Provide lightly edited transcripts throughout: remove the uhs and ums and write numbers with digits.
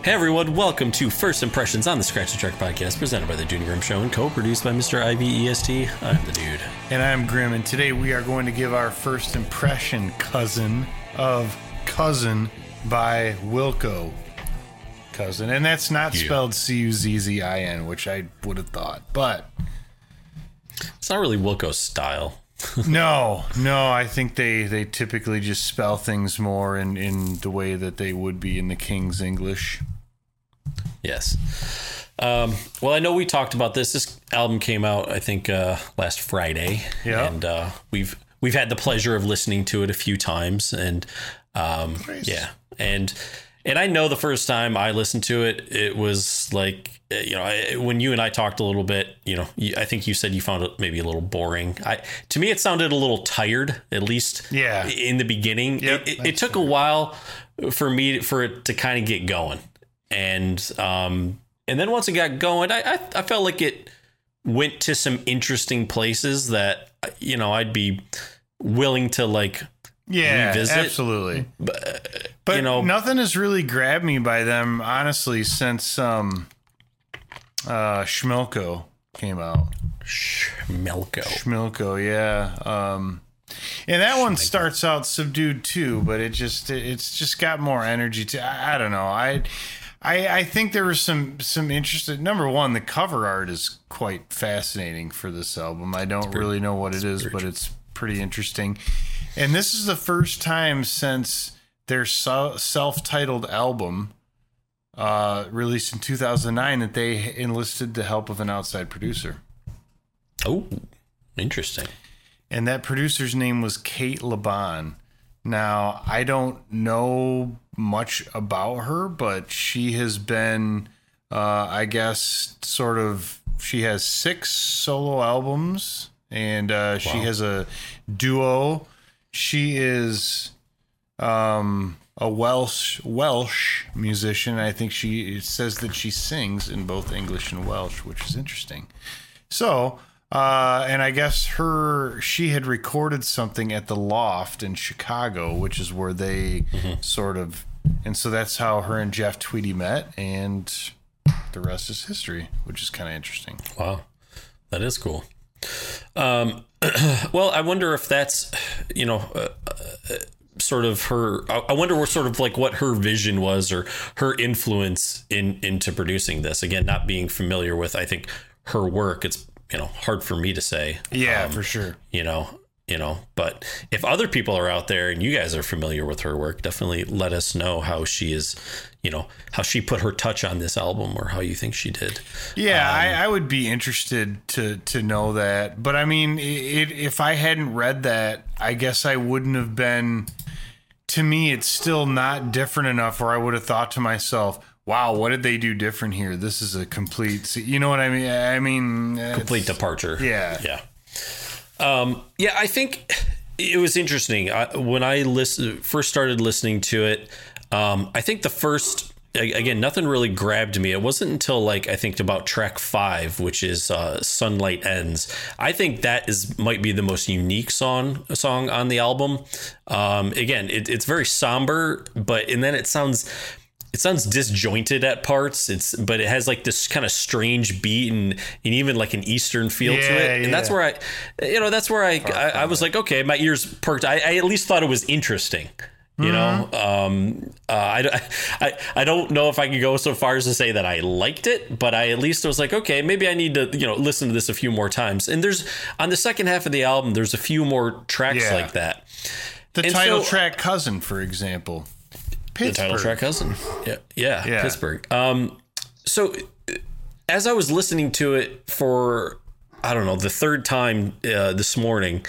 Hey everyone, welcome to First Impressions on the Scratch the Track podcast, presented by the Dude and Grim Show and co-produced by Mr. IVEST. I'm the Dude. And I'm Grim, and today we are going to give our first impression cousin of Cousin by Wilco. Cousin. And that's not spelled C-U-Z-Z-I-N, which I would have thought, but... It's not really Wilco's style. No, I think they typically just spell things more in the way that they would be in the King's English. Yes. Well, I know we talked about this. This album came out, I think, last Friday. Yeah. And we've had the pleasure of listening to it a few times. And Nice. yeah. And I know the first time I listened to it, it was like, when you and I talked a little bit, I think you said you found it maybe a little boring. To me, it sounded a little tired, at least in the beginning. Yep, it took a while for it to kind of get going. And then once it got going, I felt like it went to some interesting places that, I'd be willing to revisit. Absolutely. But nothing has really grabbed me by them, honestly, since Schmilko came out. Schmilko, yeah. And that one starts out subdued too, but it's just got more energy to. I don't know. I think there was some interesting. Number one, the cover art is quite fascinating for this album. I don't really know what it is, but it's pretty interesting. And this is the first time since their self-titled album, released in 2009, that they enlisted the help of an outside producer. Oh, interesting. And that producer's name was Kate Laban. Now, I don't know much about her, but she has been, I guess, she has 6 solo albums, and she has a duo. She is a Welsh musician. I think it says that she sings in both English and Welsh, which is interesting. So, and I guess she had recorded something at the Loft in Chicago, which is where they and so that's how her and Jeff Tweedy met, and the rest is history, which is kind of interesting. Wow, that is cool. Well, I wonder if that's, sort of her. I wonder what her vision was, or her influence into producing this. Again, not being familiar with, I think, her work, it's hard for me to say. Yeah, for sure. But if other people are out there and you guys are familiar with her work, definitely let us know how she is, how she put her touch on this album, or how you think she did. Yeah, I would be interested to know that. But I mean, if I hadn't read that, I guess I wouldn't have been. To me, it's still not different enough where I would have thought to myself, wow, what did they do different here? This is a complete, you know what I mean? I mean, complete departure. Yeah. Yeah. I think it was interesting. When I first started listening to it, I think the first, again, nothing really grabbed me. It wasn't until I think about track 5, which is Sunlight Ends. I think that might be the most unique song on the album. Again, it's very somber, and then it sounds disjointed at parts. But it has this kind of strange beat and even an Eastern feel to it. And that's where I was like, okay, my ears perked. I at least thought it was interesting. I don't know if I could go so far as to say that I liked it, but I at least was like, okay, maybe I need to, listen to this a few more times. And there's, on the second half of the album, there's a few more tracks like that. The title track, Cousin, for example. Pittsburgh. The title track, Cousin. Yeah. Pittsburgh. So as I was listening to it for, I don't know, the third time this morning,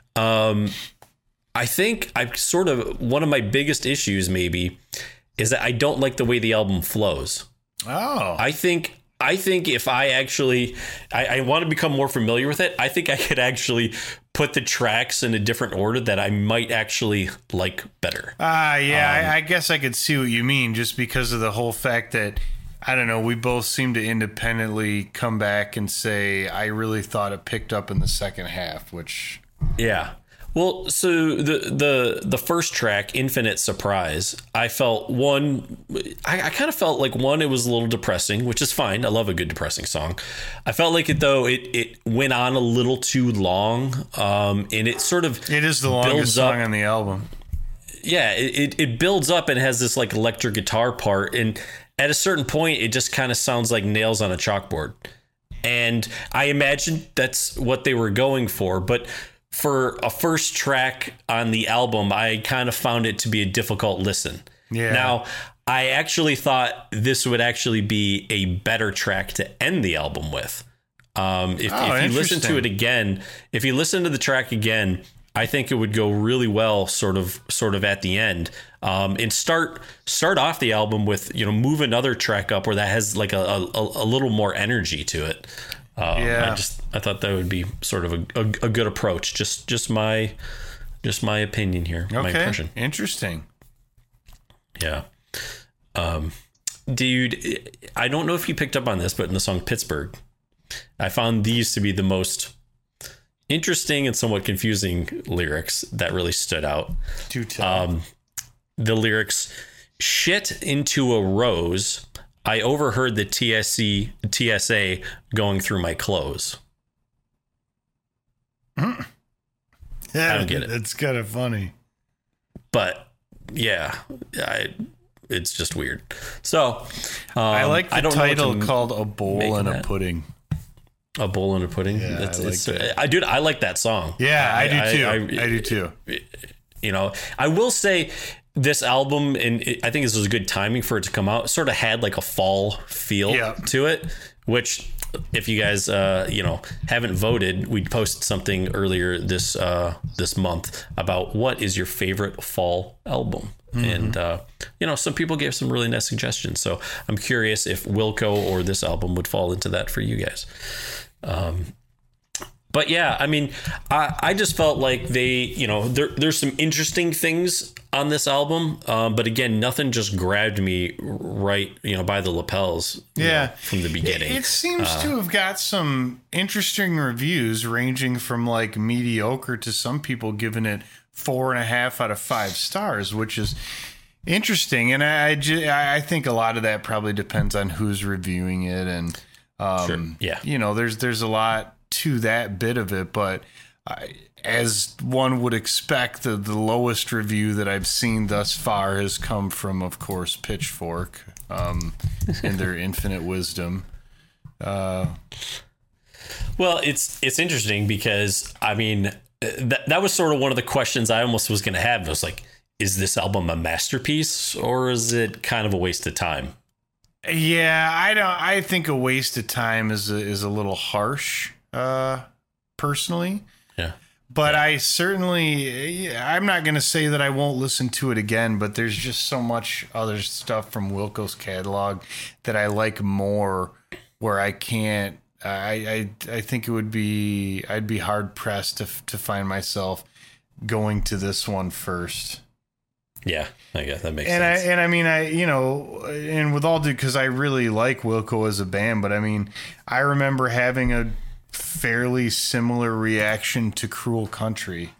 I think one of my biggest issues maybe is that I don't like the way the album flows. Oh. I think if I want to become more familiar with it, I think I could actually put the tracks in a different order that I might actually like better. I guess I could see what you mean, just because of the whole fact that, I don't know, we both seem to independently come back and say, I really thought it picked up in the second half, which... Yeah. Well, so the first track, Infinite Surprise, I felt I kind of felt like it was a little depressing, which is fine. I love a good depressing song. I felt like it went on a little too long, and it sort of it is the longest song on the album. Yeah, it builds up and has this like electric guitar part, and at a certain point, it just kind of sounds like nails on a chalkboard. And I imagine that's what they were going for, but for a first track on the album, I kind of found it to be a difficult listen. Yeah. Now, I actually thought this would actually be a better track to end the album with. If you listen to it again, if you listen to the track again, I think it would go really well sort of at the end. And start off the album with, move another track up where that has like a little more energy to it. I thought that would be sort of a good approach. Just my opinion here. Okay. My impression. Interesting. Yeah. Dude, I don't know if you picked up on this, but in the song Pittsburgh, I found these to be the most interesting and somewhat confusing lyrics that really stood out. Do tell. The lyrics, shit into a rose. I overheard the TSA going through my clothes. Yeah, I don't get it. It's kind of funny. But yeah, it's just weird. So I like the title called A Bowl and a Pudding. A Bowl and a Pudding. Yeah, I like that song. Yeah, I do too. I do too. I will say this album, and I think this was good timing for it to come out, sort of had like a fall feel to it, which if you guys, haven't voted, we posted something earlier this month about what is your favorite fall album. Mm-hmm. And, some people gave some really nice suggestions. So I'm curious if Wilco or this album would fall into that for you guys. But yeah, I mean, I just felt like they, there's some interesting things on this album. But again, nothing just grabbed me right, by the lapels from the beginning. It seems to have got some interesting reviews ranging from like mediocre to some people giving it 4.5 out of 5 stars, which is interesting. And I think a lot of that probably depends on who's reviewing it. And, sure. Yeah, there's a lot to that bit of it, but as one would expect, the lowest review that I've seen thus far has come from, of course, Pitchfork in their infinite wisdom. Well, it's interesting because I mean that was sort of one of the questions I almost was going to have. I was like, is this album a masterpiece or is it kind of a waste of time? Yeah, I think a waste of time is a little harsh. Personally, but I certainly, I'm not going to say that I won't listen to it again, but there's just so much other stuff from Wilco's catalog that I like more, where I can't. I think I'd be hard pressed to find myself going to this one first. Yeah, I guess that makes sense. And with all due, because I really like Wilco as a band, but I mean, I remember having a fairly similar reaction to Cruel Country.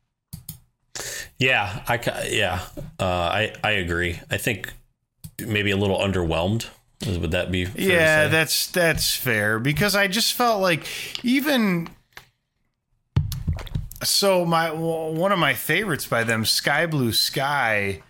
Yeah, I agree. I think maybe a little underwhelmed. Would that be fair? Yeah, that's fair, because I just felt like even so one of my favorites by them, Sky Blue Sky,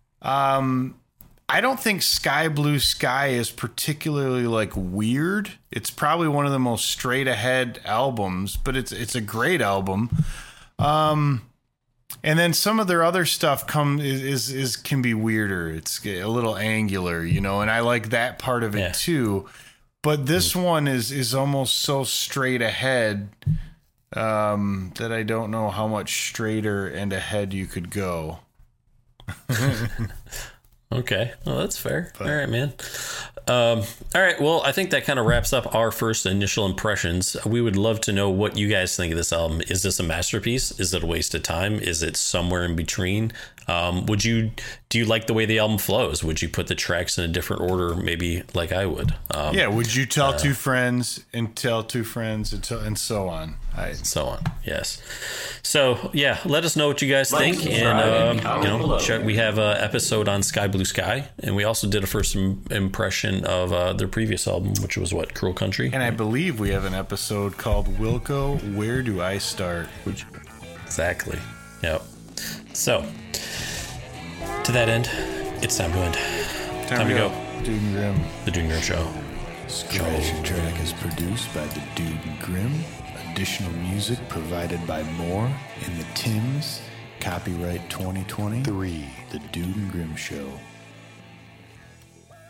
I don't think Sky Blue Sky is particularly like weird. It's probably one of the most straight ahead albums, but it's a great album. And then some of their other stuff can be weirder. It's a little angular, and I like that part of it too. But this one is almost so straight ahead that I don't know how much straighter and ahead you could go. Okay, well, that's fair. All right, man. All right, well, I think that kind of wraps up our first initial impressions. We would love to know what you guys think of this album. Is this a masterpiece? Is it a waste of time? Is it somewhere in between? Do you like the way the album flows? Would you put the tracks in a different order, maybe like I would? Would you tell two friends and tell two friends and so on? So on, yes. So yeah, let us know what you guys think, and we have an episode on Sky Blue Sky, and we also did a first impression of their previous album, which was Cruel Country, and I believe we have an episode called Wilco, Where Do I Start? Exactly. Yep. So to that end, it's time to end. Time to go. Dude and Grim. The Dude and Grim Show. Scratch Track is produced by the Dude and Grim. Additional music provided by Moore in the Tims. Copyright 2023. The Dude and Grim Show.